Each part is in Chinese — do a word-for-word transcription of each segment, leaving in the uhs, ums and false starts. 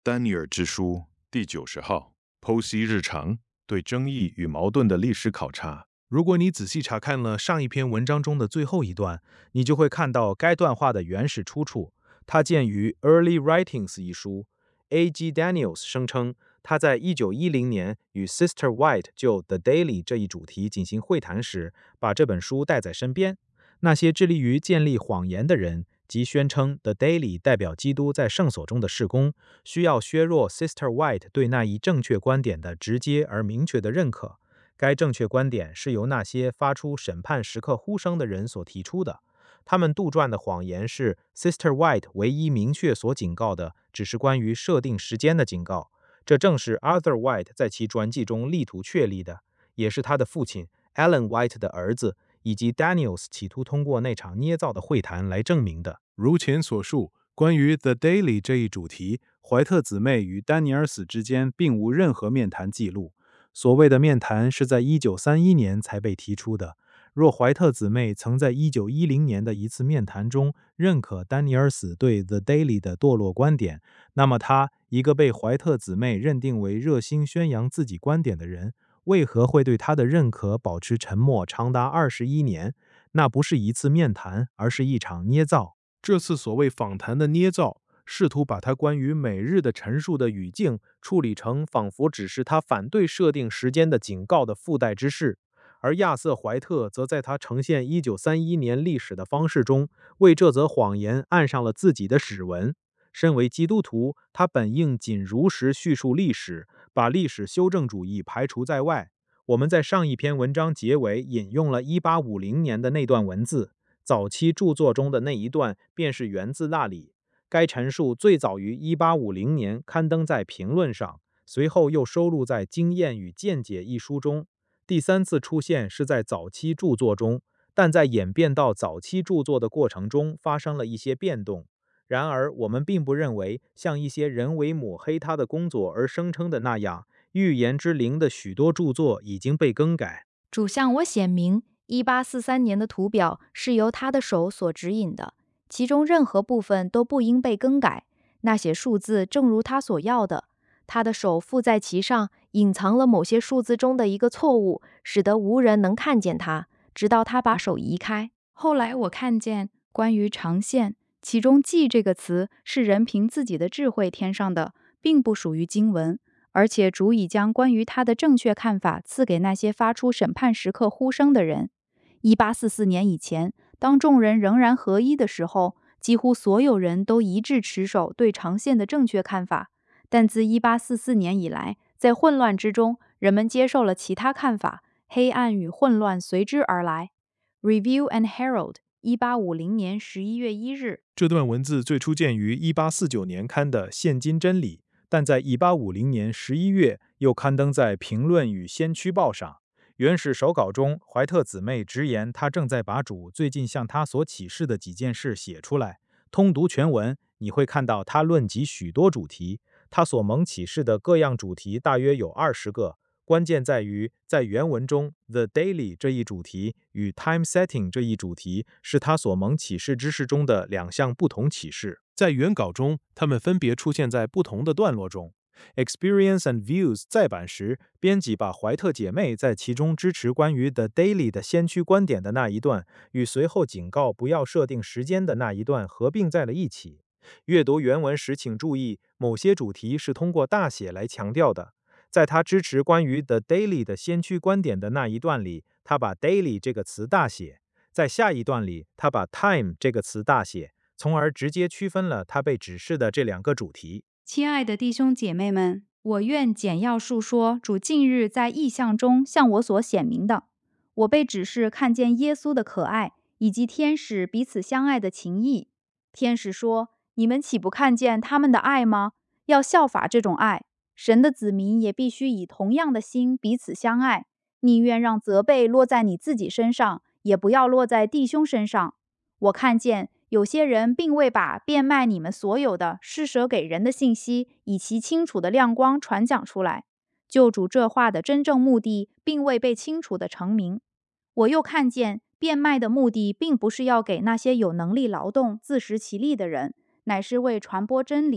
丹尼尔之书第九十号，剖析日常对争议与矛盾的历史考察。 如果你仔细查看了上一篇文章中的最后一段，你就会看到该段话的原始出处。它见于《Early Writings》一书。A G Daniels 声称，他在一九一零年与 Sister White 就 The Daily 这一主题进行会谈时，把这本书带在身边。那些致力于建立谎言的人，即宣称 The Daily 代表基督在圣所中的事工，需要削弱 Sister White 对那一正确观点的直接而明确的认可。该正确观点是由那些发出审判时刻呼声的人所提出的。他们杜撰的谎言是 Sister White 唯一明确所警告的，只是关于设定时间的警告。这正是 Arthur White 在其传记中力图确立的，也是他的父亲 Alan White 的儿子以及 Daniels 企图通过那场捏造的会谈来证明的。 如前所述，关于 The Daily 这一主题，怀特姊妹与丹尼尔斯之间并无任何面谈记录。所谓的面谈是在一九三一年才被提出的。若怀特姊妹曾在一九一零年的一次面谈中认可丹尼尔斯对 The Daily 的堕落观点，那么他，一个被怀特姊妹认定为热心宣扬自己观点的人，为何会对他的认可保持沉默长达二十一年？那不是一次面谈，而是一场捏造。 这次所谓访谈的捏造，试图把他关于每日的陈述的语境处理成仿佛只是他反对设定时间的警告的附带之事，而亚瑟·怀特则在他呈现一九三一年历史的方式中，为这则谎言按上了自己的指纹。身为基督徒，他本应仅如实叙述历史，把历史修正主义排除在外。我们在上一篇文章结尾引用了一八五零年的那段文字，早期著作中的那一段便是源自那里。该陈述最早于一八五零年刊登在《评论》上，随后又收录在《经验与见解》一书中。第三次出现是在早期著作中，但在演变到早期著作的过程中发生了一些变动。然而，我们并不认为像一些人为抹黑他的工作而声称的那样，预言之灵的许多著作已经被更改。 主向我显明，一八四三年的图表是由他的手所指引的，其中任何部分都不应被更改。那些数字正如他所要的，他的手附在其上，隐藏了某些数字中的一个错误，使得无人能看见它，直到他把手移开。后来我看见关于长线，其中记这个词是人凭自己的智慧添上的，并不属于经文，而且主已将关于他的正确看法赐给那些发出审判时刻呼声的人。一八四四年以前，当众人仍然合一的时候，几乎所有人都一致持守对长线的正确看法。但自一八四四年以来，在混乱之中，人们接受了其他看法，黑暗与混乱随之而来。Review and Herald， 一八五零年十一月一日。 这段文字最初见于一八四九年刊的《现今真理》，但在一八五零年十一月又刊登在《评论与先驱报》上。原始手稿中，怀特姊妹直言她正在把主最近向她所启示的几件事写出来。通读全文，你会看到她论及许多主题。他所蒙启示的各样主题大约有二十个，关键在于在原文中 The Daily 这一主题与 Time Setting 这一主题是他所蒙启示之事中的两项不同启示。在原稿中，它们分别出现在不同的段落中。Experience and Views 再版时，编辑把怀特姐妹在其中支持关于 The Daily 的先驱观点的那一段，与随后警告不要设定时间的那一段合并在了一起。阅读原文时请注意，某些主题是通过大写来强调的。在他支持关于 The Daily 的先驱观点的那一段里，他把 Daily 这个词大写；在下一段里，他把 Time 这个词大写，从而直接区分了他被指示的这两个主题。 亲爱的弟兄姐妹们，我愿简要述说主近日在异象中向我所显明的。我被指示看见耶稣的可爱，以及天使彼此相爱的情谊。天使说，你们岂不看见他们的爱吗？要效法这种爱。神的子民也必须以同样的心彼此相爱，宁愿让责备落在你自己身上，也不要落在弟兄身上。我看见有些人并未把变卖你们所有的施舍给人的信息以其清楚的亮光传讲出来，救主这话的真正目的并未被清楚的成明。我又看见变卖的目的并不是要给那些有能力劳动自食其力的人，乃是为传播真理，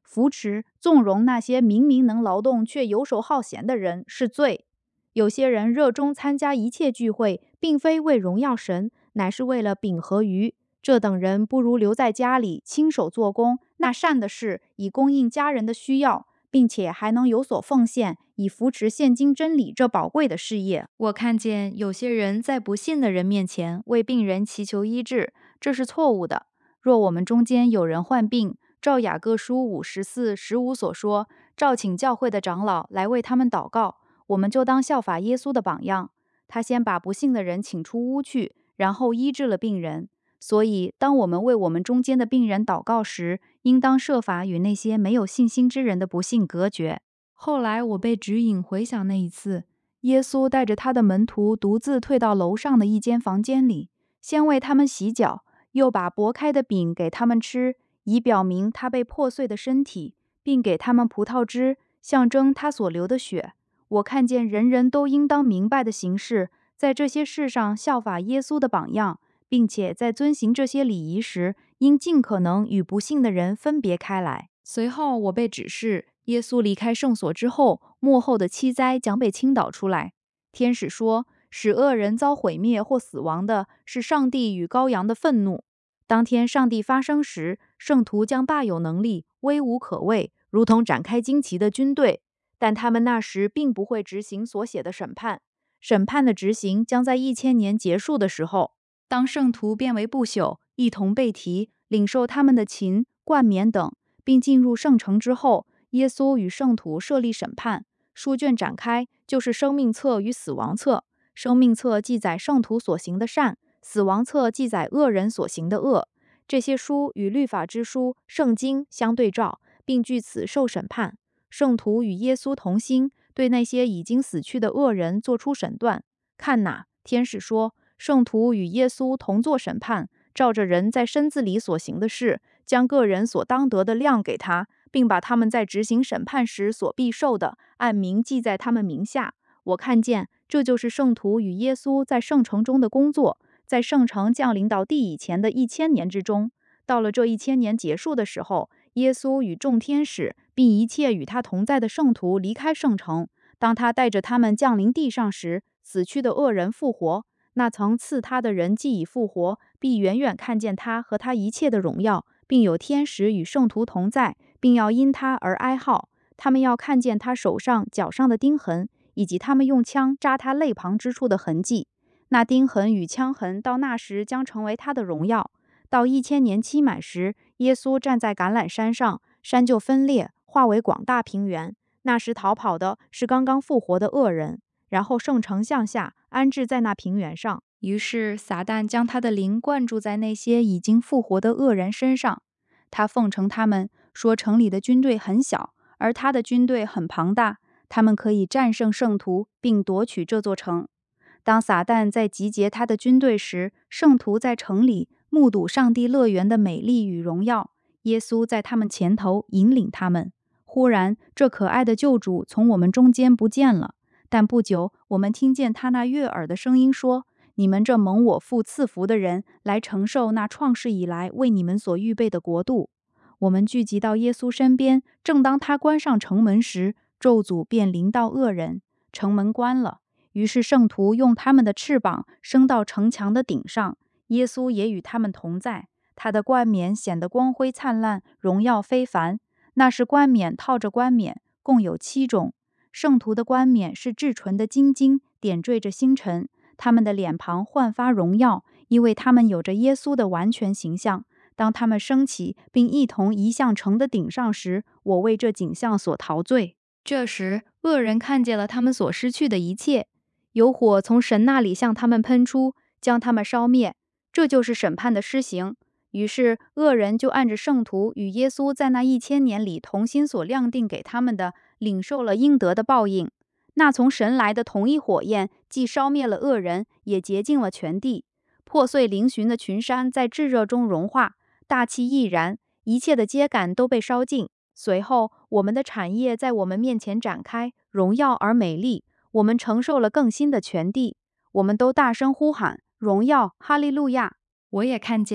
扶持、纵容那些明明能劳动却游手好闲的人是罪。有些人热衷参加一切聚会，并非为荣耀神，乃是为了饼和鱼。这等人不如留在家里，亲手做工，那善的事，以供应家人的需要，并且还能有所奉献，以扶持现今真理这宝贵的事业。 我看见有些人在不信的人面前为病人祈求医治，这是错误的。若我们中间有人患病，照雅各书五十四十五所说，召请教会的长老来为他们祷告，我们就当效法耶稣的榜样。他先把不信的人请出屋去，然后医治了病人。所以，当我们为我们中间的病人祷告时，应当设法与那些没有信心之人的不幸隔绝。后来我被指引回想那一次，耶稣带着他的门徒独自退到楼上的一间房间里，先为他们洗脚，又把擘开的饼给他们吃，以表明他被破碎的身体，并给他们葡萄汁，象征他所流的血。我看见人人都应当明白的形式，在这些事上效法耶稣的榜样，并且在遵行这些礼仪时，应尽可能与不信的人分别开来。随后我被指示，耶稣离开圣所之后，末后的七灾将被倾倒出来。天使说，使恶人遭毁灭或死亡的是上帝与羔羊的愤怒。当天上帝发生时，圣徒将大有能力，威武可畏，如同展开旌旗的军队。但他们那时并不会执行所写的审判，审判的执行将在一千年结束的时候。当圣徒变为不朽，一同被提，领受他们的琴、冠冕等，并进入圣城之后，耶稣与圣徒设立审判。书卷展开，就是生命册与死亡册。生命册记载圣徒所行的善，死亡册记载恶人所行的恶。这些书与律法之书、圣经相对照，并据此受审判。圣徒与耶稣同心，对那些已经死去的恶人做出审断。看哪，天使说，圣徒与耶稣同作审判，照着人在身子里所行的事，将个人所当得的量给他，并把他们在执行审判时所必受的，按名记在他们名下。我看见，这就是圣徒与耶稣在圣城中的工作，在圣城降临到地以前的一千年之中。到了这一千年结束的时候，耶稣与众天使，并一切与他同在的圣徒离开圣城。当他带着他们降临地上时，死去的恶人复活。那曾赐他的人既已复活，必远远看见他和他一切的荣耀，并有天使与圣徒同在，并要因他而哀号。他们要看见他手上、脚上的钉痕，以及他们用枪扎他肋旁之处的痕迹。那钉痕与枪痕到那时将成为他的荣耀。到一千年期满时，耶稣站在橄榄山上，山就分裂，化为广大平原。那时逃跑的是刚刚复活的恶人。然后圣城向下，安置在那平原上。于是撒旦将他的灵灌注在那些已经复活的恶人身上。他奉承他们，说城里的军队很小，而他的军队很庞大，他们可以战胜圣徒，并夺取这座城。当撒旦在集结他的军队时，圣徒在城里目睹上帝乐园的美丽与荣耀。耶稣在他们前头引领他们。忽然，这可爱的救主从我们中间不见了。但不久，我们听见他那悦耳的声音说：“你们这蒙我父赐福的人，来承受那创世以来为你们所预备的国度。”我们聚集到耶稣身边，正当他关上城门时，咒诅便临到恶人。城门关了，于是圣徒用他们的翅膀升到城墙的顶上。耶稣也与他们同在，他的冠冕显得光辉灿烂，荣耀非凡。那是冠冕套着冠冕，共有七种。圣徒的冠冕是至纯的金晶，点缀着星辰。他们的脸庞焕发荣耀，因为他们有着耶稣的完全形象。当他们升起，并一同移向城的顶上时，我为这景象所陶醉。这时，恶人看见了他们所失去的一切，有火从神那里向他们喷出，将他们烧灭。这就是审判的施行。于是，恶人就按着圣徒与耶稣在那一千年里同心所量定给他们的，领受了应得的报应。那从神来的同一火焰，既烧灭了恶人，也洁净了全地。破碎嶙峋的群山在炙热中融化，大气毅然，一切的秸秆都被烧尽。随后，我们的产业在我们面前展开，荣耀而美丽。我们承受了更新的全地。我们都大声呼喊：荣耀，哈利路亚！我也看见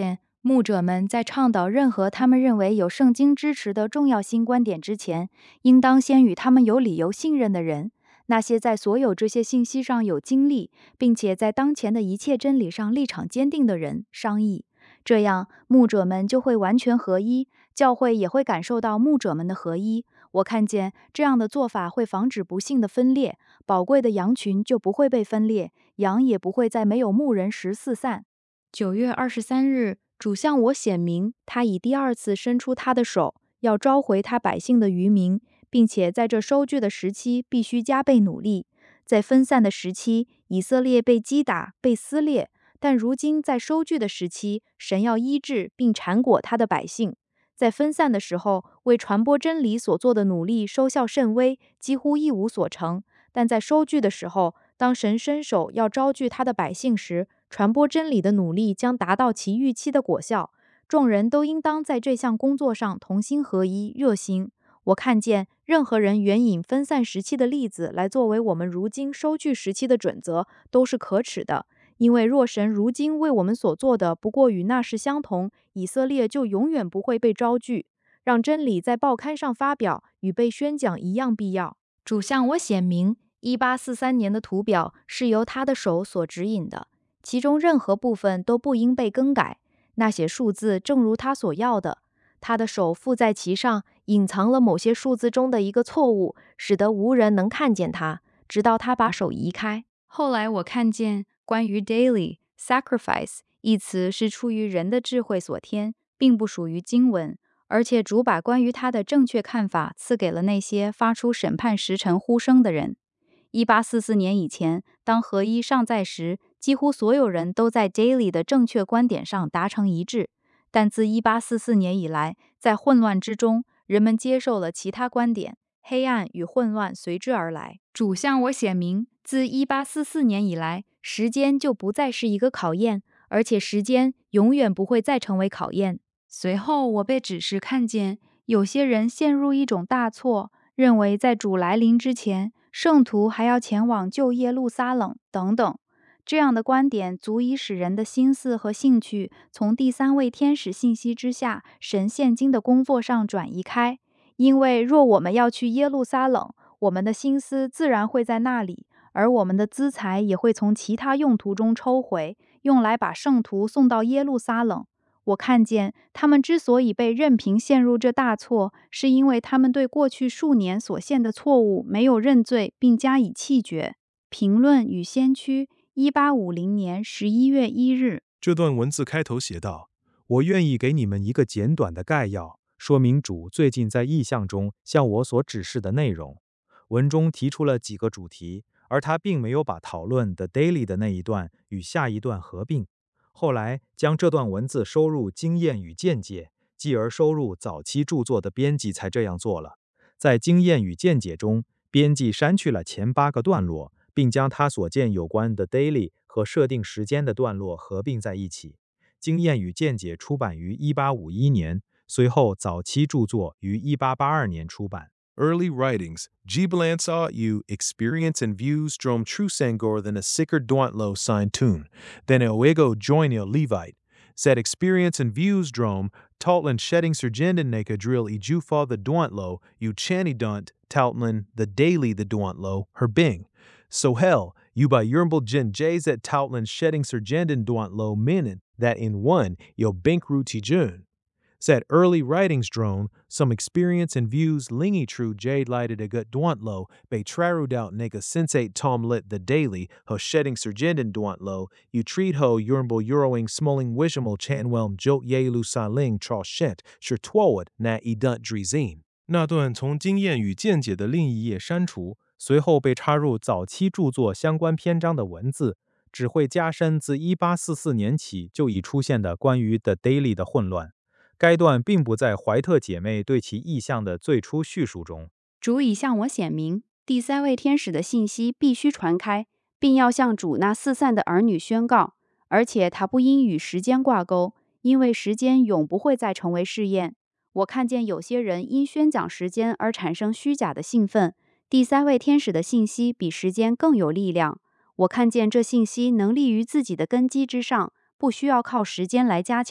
牧者们在倡导任何他们认为有圣经支持的重要新观点之前，应当先与他们有理由信任的人，那些在所有这些信息上有经历，并且在当前的一切真理上立场坚定的人商议。这样，牧者们就会完全合一，教会也会感受到牧者们的合一。我看见这样的做法会防止不幸的分裂，宝贵的羊群就不会被分裂，羊也不会在没有牧人时四散。九月二十三日，主向我显明，他已第二次伸出他的手，要召回他百姓的余民，并且在这收据的时期必须加倍努力。在分散的时期，以色列被击打、被撕裂，但如今在收据的时期，神要医治并缠裹他的百姓。在分散的时候，为传播真理所做的努力收效甚微，几乎一无所成。但在收据的时候，当神伸手要招聚他的百姓时，传播真理的努力将达到其预期的果效。众人都应当在这项工作上同心合一、热心。我看见任何人援引分散时期的例子来作为我们如今收据时期的准则，都是可耻的。因为若神如今为我们所做的不过与那时相同，以色列就永远不会被招聚。让真理在报刊上发表，与被宣讲一样必要。主向我显明，一八四三年的图表是由他的手所指引的，其中任何部分都不应被更改。那些数字正如他所要的，他的手附在其上，隐藏了某些数字中的一个错误，使得无人能看见它，直到他把手移开。后来我看见关于 daily sacrifice 一词是出于人的智慧所添，并不属于经文，而且主把关于他的正确看法赐给了那些发出审判时辰呼声的人。一八四四年以前，当合一尚在时，几乎所有人都在 daily 的正确观点上达成一致。但自一八四四年以来，在混乱之中，人们接受了其他观点，黑暗与混乱随之而来。主向我显明，自一八四四年以来，时间就不再是一个考验，而且时间永远不会再成为考验。随后我被指示看见，有些人陷入一种大错，认为在主来临之前，圣徒还要前往旧耶路撒冷等等。这样的观点足以使人的心思和兴趣从第三位天使信息之下神现今的工作上转移开，因为若我们要去耶路撒冷，我们的心思自然会在那里，而我们的资财也会从其他用途中抽回，用来把圣徒送到耶路撒冷。我看见他们之所以被任凭陷入这大错，是因为他们对过去数年所陷的错误没有认罪并加以弃绝。评论与先驱一八五零年十一月一日。 这段文字开头写道：我愿意给你们一个简短的概要，说明主最近在异象中向我所指示的内容。文中提出了几个主题，而他并没有把讨论 The Daily 的那一段与下一段合并。后来将这段文字收入经验与见解，继而收入早期著作的编辑才这样做了。在经验与见解中，编辑删去了前八个段落，并将他所见有关 The Daily 和设定时间的段落合并在一起。经验与见解出版于一八五一年，随后早期著作于一八八二年出版。 Early writings, Giblan saw you experience and views drom trusangor than a sicker duantlo sign tune, than ego joinil Levite. Said experience and views drom, Taltland shedding surgendin naka drill e jufa the duantlo, you chani dunt, Taltland the daily the duantlo, her bing. So hell, you by yurnbul gen jays at Taltland shedding surgendin duantlo minin, that in one, yo binkru tijun. Said early writings drone, some experience and views lingy true jade lighted a gut duantlo, bay traru doubt nega sensate tom lit the daily, ho shedding surgendin duantlo, you treat ho yurnbul euroing smolling wishamal chanwelm jote yelu saling tra shet, sure twowed na e dunt drizin. 那段从经验与见解的另一页删除，随后被插入早期著作相关篇章的文字，只会加深自一八四四年起就已出现的关于 The Daily 的混乱。该段并不在怀特姐妹对其意象的最初叙述中。 主已向我显明，第三位天使的信息必须传开，并要向主那四散的儿女宣告，而且它不应与时间挂钩，因为时间永不会再成为试验。我看见有些人因宣讲时间而产生虚假的兴奋，第三位天使的信息比时间更有力量。我看见这信息能立于自己的根基之上，不需要靠时间来加强。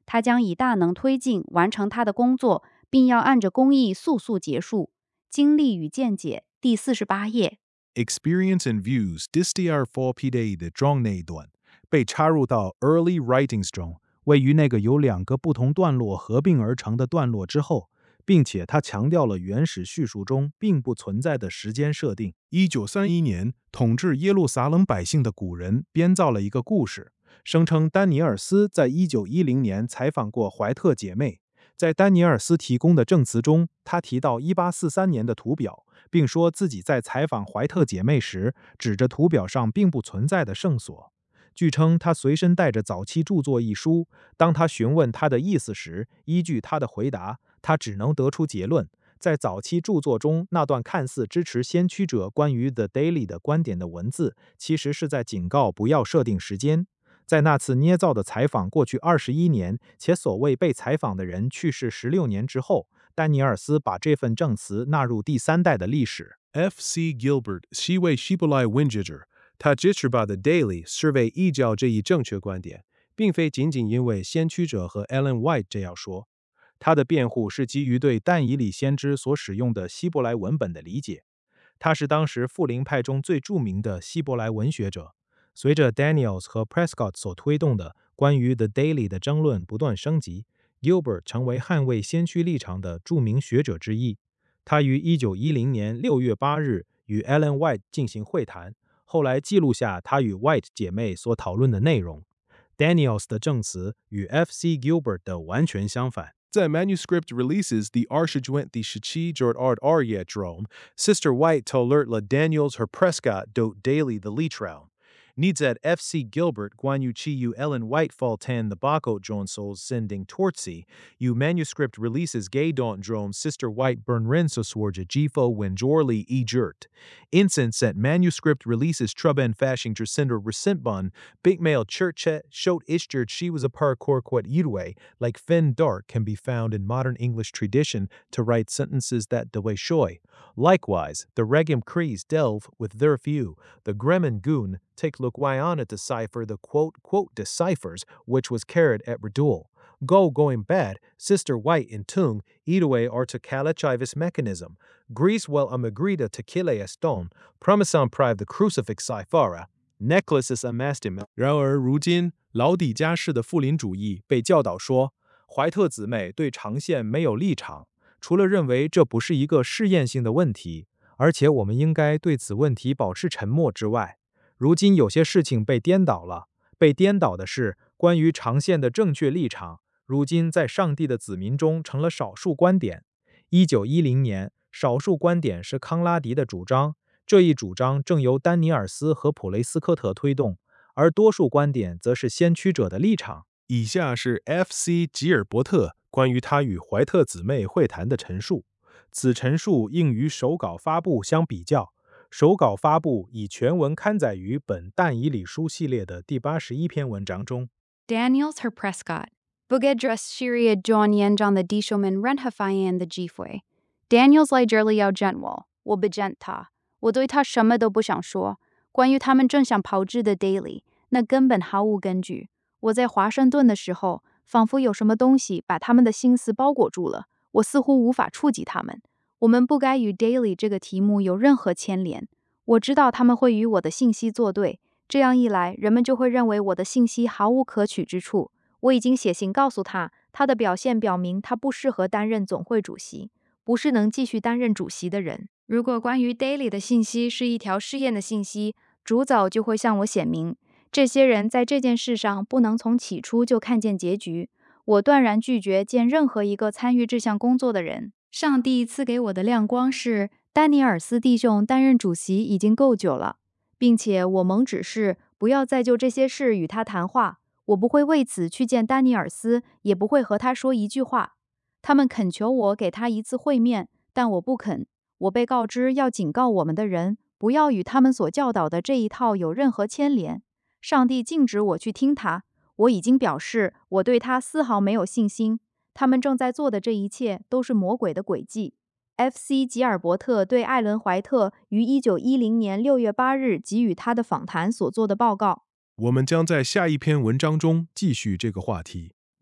他将以大能推进完成他的工作，并要按着公义速速结束。经历与见解第四十八页。 Experience and views 第二 four P D 的中那一段被插入到 early writings 中， 位于那个由两个不同段落合并而成的段落之后，并且他强调了原始叙述中并不存在的时间设定。 一九三一年，统治耶路撒冷百姓的古人编造了一个故事， 声称丹尼尔斯在一九一零年采访过怀特姐妹。在丹尼尔斯提供的证词中，他提到一八四三年的图表，并说自己在采访怀特姐妹时，指着图表上并不存在的圣所。据称，他随身带着早期著作一书。当他询问他的意思时，依据他的回答，他只能得出结论：在早期著作中，那段看似支持先驱者关于 The Daily 的观点的文字，其实是在警告不要设定时间。在那次捏造的采访过去二十一年，且所谓被采访的人去世十六年之后，丹尼尔斯把这份证词纳入第三代的历史。 F C Gilbert 西为希伯来文学者，他支持把 The Daily 视为异教这一正确观点，并非仅仅因为先驱者和 Ellen White 这样说。 他的辩护是基于对但以理先知所使用的希伯来文本的理解。他是当时复临派中最著名的希伯来文学者。随着 Daniels 和 Prescott 所推动的关于 The Daily 的争论不断升级， Gilbert 成为捍卫先驱立场的著名学者之一。他于一九一零年六月八日与 Ellen White 进行会谈，后来记录下他与 White 姐妹所讨论的内容。Daniels 的证词与 F C Gilbert 的完全相反。 在 manuscript releases 第二十卷第十七节二页中， Sister White 透露了 Daniels 和 Prescott 对 Daily 的立场。你在 F C Gilbert 关于其与 Ellen White faltan 的报告中所sending tortsi， 与 manuscript releases gay don drom Sister White burn ren so sworja gifo wenjorli e jert. Incense at manuscript releases truben fashing sender resentbun, big male churchet, showed ishjert she was a parkour quat yidway, like Finn Dark can be found in modern English tradition to write sentences that de way shoy. Likewise, the Regim Crees delve with their view, the Gremen Goon take look why on it decipher the quote quote deciphers which was carried at Redul. Go going bad, Sister White in Tung, Idaway or to Kalachivis mechanism. Greece well amagrida to kile eston, promisan prive the crucifix cyphara. Necklaces amastim. 然而如今，老底加式的复临主义被教导说，怀特姊妹对长线没有立场，除了认为这不是一个试验性的问题，而且我们应该对此问题保持沉默之外，如今有些事情被颠倒了。被颠倒的是关于长线的正确立场，如今在上帝的子民中成了少数观点。一九一零年，少数观点是康拉迪的主张，这一主张正由丹尼尔斯和普雷斯科特推动，而多数观点则是先驱者的立场。 以下是 F C 吉尔伯特关于他与怀特姊妹会谈的陈述。 此陈述应与手稿发布相比较。手稿发布以全文刊载于本但以理书系列的第八十一篇文章中。 Daniels her Prescott. Bugedras Shiria John Yen John the Dishoman Renhafayan the Gifway. Daniels来这里要见我，我不见他，我对他什么都不想说。关于他们正想炮制的 Daily， 那根本毫无根据。我在华盛顿的时候，仿佛有什么东西把他们的心思包裹住了，我似乎无法触及他们。我们不该与 Daily 这个题目有任何牵连。我知道他们会与我的信息作对，这样一来，人们就会认为我的信息毫无可取之处。我已经写信告诉他，他的表现表明他不适合担任总会主席，不是能继续担任主席的人。如果关于 Daily 的信息是一条试验的信息，主早就会向我显明。这些人在这件事上不能从起初就看见结局。我断然拒绝见任何一个参与这项工作的人。上帝赐给我的亮光是，丹尼尔斯弟兄担任主席已经够久了，并且我蒙指示不要再就这些事与他谈话。我不会为此去见丹尼尔斯，也不会和他说一句话。他们恳求我给他一次会面，但我不肯。我被告知要警告我们的人，不要与他们所教导的这一套有任何牵连。上帝禁止我去听他。我已经表示我对他丝毫没有信心。他们正在做的这一切都是魔鬼的诡计。F C 吉尔伯特对艾伦怀特于一九一零年六月八日给予他的访谈所做的报告。 我们将在下一篇文章中继续这个话题。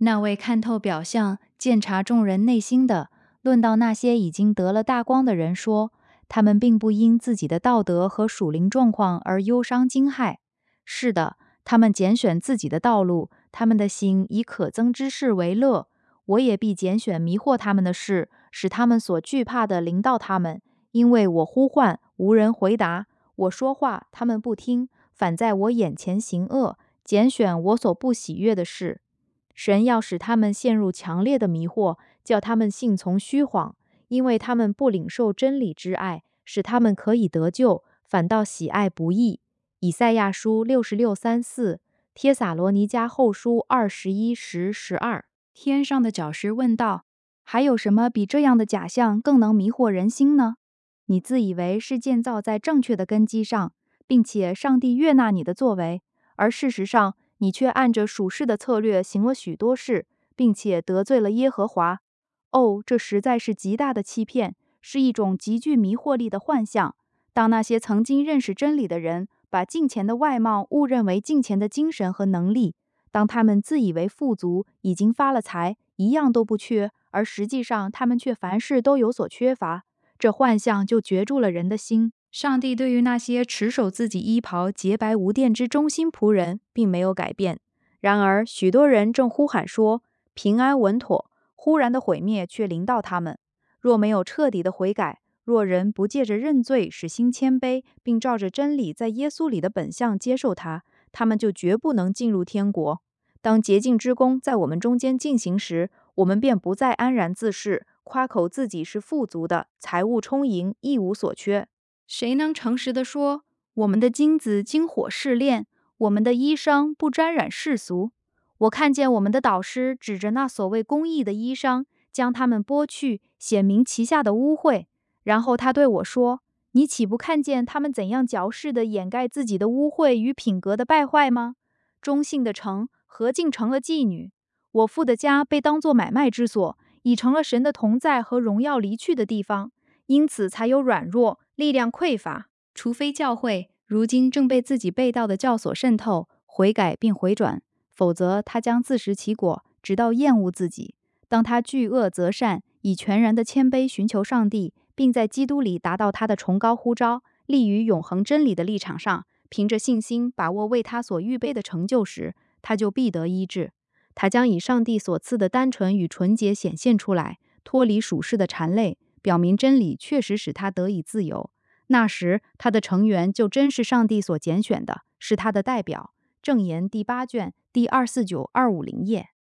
那位看透表象、鉴察众人内心的，论到那些已经得了大光的人说，他们并不因自己的道德和属灵状况而忧伤惊骇。是的，他们拣选自己的道路，他们的心以可憎之事为乐。我也必拣选迷惑他们的事，使他们所惧怕的临到他们。因为我呼唤，无人回答；我说话，他们不听，反在我眼前行恶，拣选我所不喜悦的事。神要使他们陷入强烈的迷惑，叫他们信从虚谎，因为他们不领受真理之爱，使他们可以得救，反倒喜爱不义。以赛亚书六十六三四，帖撒罗尼迦后书二十一十十二。天上的角石问道：还有什么比这样的假象更能迷惑人心呢？你自以为是建造在正确的根基上，并且上帝悦纳你的作为，而事实上你却按着属世的策略行了许多事，并且得罪了耶和华。哦，这实在是极大的欺骗，是一种极具迷惑力的幻象。当那些曾经认识真理的人把敬虔的外貌误认为敬虔的精神和能力，当他们自以为富足，已经发了财，一样都不缺，而实际上他们却凡事都有所缺乏，这幻象就攫住了人的心。上帝对于那些持守自己衣袍洁白无玷之忠心仆人，并没有改变。然而许多人正呼喊说平安稳妥，忽然的毁灭却临到他们。若没有彻底的悔改，若人不借着认罪使心谦卑，并照着真理在耶稣里的本相接受他，他们就绝不能进入天国。当洁净之功在我们中间进行时，我们便不再安然自适，夸口自己是富足的，财物充盈，一无所缺。谁能诚实地说，我们的金子经火试炼，我们的衣裳不沾染世俗？我看见我们的导师指着那所谓公义的衣裳，将它们剥去，显明其下的污秽。然后他对我说：你岂不看见他们怎样矫饰地掩盖自己的污秽与品格的败坏吗？忠信的城何竟成了妓女？我父的家被当作买卖之所，已成了神的同在和荣耀离去的地方，因此才有软弱，力量匮乏。除非教会如今正被自己背道的教所渗透，悔改并回转，否则他将自食其果，直到厌恶自己。当他惧恶择善，以全然的谦卑寻求上帝，并在基督里达到他的崇高呼召，立于永恒真理的立场上，凭着信心把握为他所预备的成就时，他就必得医治。他将以上帝所赐的单纯与纯洁显现出来，脱离属世的缠累，表明真理确实使他得以自由。那时他的成员就真是上帝所拣选的，是他的代表。正言第八卷第二四九二五零页。